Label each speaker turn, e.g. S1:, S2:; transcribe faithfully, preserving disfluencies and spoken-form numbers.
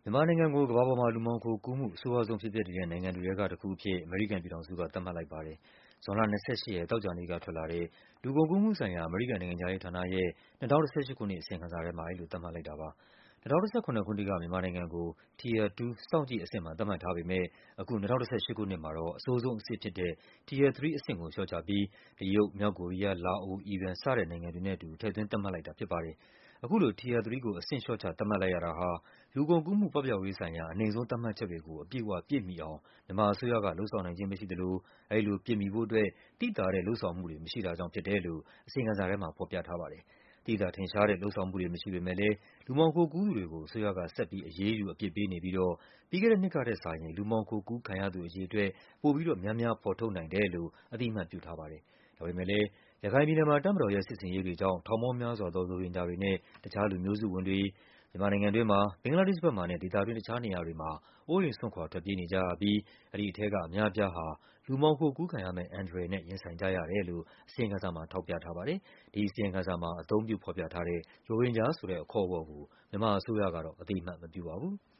S1: မြန်မာနိုင်ငံကို ကမ္ဘာပေါ်မှာ လူမှောင်ခိုကူးမှု အဆိုးရွားဆုံးဖြစ်ပျက်နေတဲ့ နိုင်ငံတွေထဲကတခုအဖြစ် အမေရိကန်ပြည်ထောင်စုက သတ်မှတ်လိုက်ပါတယ်။ ဇွန်လ ၂၈ ရက် သောကြာနေ့ကထွက်လာတဲ့ လူကုန်ကူးမှုဆိုင်ရာ အမေရိကန်နိုင်ငံခြားရေးဌာနရဲ့ ၂၀၁၈ ခုနှစ် အစီရင်ခံစာထဲမှာ အဲဒီလိုသတ်မှတ်လိုက်တာပါ။ ၂၀၁၇ ခုနှစ်က မြန်မာနိုင်ငံကို Tier တူ စောင့်ကြည့်အဆင့်မှာ သတ်မှတ်ထားပေမယ့် အခု ၂၀၁၈ ခုနှစ်မှာတော့ အဆိုးဆုံးအဆင့်ဖြစ်တဲ့ Tier ၃ အဆင့်ကို လျှော့ချပြီး တရုတ်၊ မြောက်ကိုရီးယား၊ လာအို၊ အီရန် စတဲ့နိုင်ငံတွေနဲ့အတူ ထည့်သွင်းသတ်မှတ်လိုက်တာဖြစ်ပါတယ်။ အခုလို Tier ၃ ကို အဆင့်လျှော့ချ သတ်မှတ်လိုက်ရတာဟာ လူကုန်ကူးမှု ပပျောက်ရေးဆိုင်ရာ အနိမ့်ဆုံးသတ်မှတ်ချက်တွေကို အပြည့်အဝပြည့်မီအောင် မြန်မာအစိုးရက လုပ်ဆောင်နိုင်ခြင်းမရှိသလို အဲဒီလိုပြည့်မီဖို့အတွက် သိသာတဲ့ လုပ်ဆောင်မှုတွေ မရှိတာကြောင့်ဖြစ်တယ်လို့ အစီရင်ခံစာထဲမှာ ဖော်ပြထားပါတယ်။ သိသာထင်ရှားတဲ့ လုပ်ဆောင်မှုတွေမရှိပေမယ့်လည်း လူမှောင်ခိုကူးသူတွေကို အစိုးရက ဆက်ပြီး အရေးယူ အပြစ်ပေးနေပြီးတော့ ပြီးခဲ့တဲ့နှစ်ကထက်စာရင် လူမှောင်ခိုကူးခံရသူအရေအတွက် ပိုပြီးတော့ များများ ဖော်ထုတ်နိုင်တယ်လို့ အသိအမှတ်ပြုထားပါတယ်။ ဒါပေမယ့်လည်း ရခိုင်ပြည်နယ်မှာ တပ်မတော်ရဲ့ စစ်ဆင်ရေးတွေကြောင့် ထောင်ပေါင်းများစွာသော ရိုဟင်ဂျာတွေနဲ့ တခြားလူမျိုးစုဝင်တွေ မြန်မာနိုင်ငံတွင်းမှာ၊ ဘင်္ဂလားဒေ့ရှ်ဘက်မှာနဲ့ ဒေသတွင်း တခြားနေရာတွေမှာ အိုးအိမ်စွန့်ခွာ ထွက်ပြေးနေကြရပြီး အဲဒီထဲက အများအပြားဟာ လူမှောင်ခိုကူးခံရမယ့် အန္တရာယ်နဲ့ ရင်ဆိုင်ကြရတယ်လို့ အစီရင်ခံစာမှာ ထောက်ပြထားပါတယ်။ ဒီအစီရင်ခံစာမှာ အသုံးပြုဖော်ပြထားတဲ့ ရိုဟင်ဂျာဆိုတဲ့ အခေါ်အဝေါ်ကို မြန်မာအစိုးရကတော့ အသိအမှတ်မပြုပါဘူး။